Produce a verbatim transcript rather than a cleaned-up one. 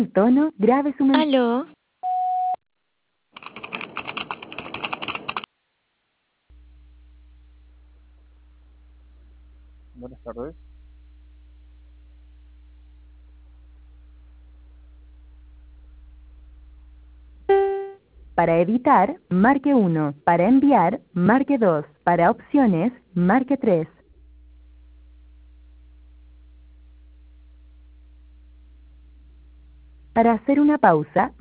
Tono, grabe su mensaje. Aló, Buenas tardes. Para editar, marque uno. Para enviar, marque dos. Para opciones, marque tres. Para hacer una pausa,